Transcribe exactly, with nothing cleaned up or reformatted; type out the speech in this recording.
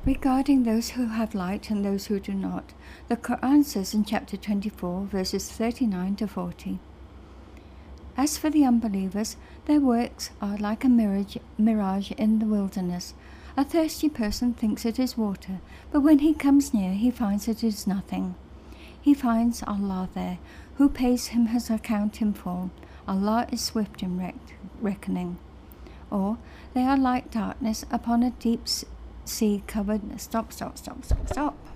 Regarding those who have light and those who do not, the Quran says in chapter twenty-four, verses thirty-nine to forty, "As for the unbelievers, their works are like a mirage, mirage in the wilderness. A thirsty person thinks it is water, but when he comes near, he finds it is nothing. He finds Allah there, who pays him his account in full. Allah is swift in rec- reckoning." Or, they are like darkness upon a deep sea covered... Stop, stop, stop, stop, stop.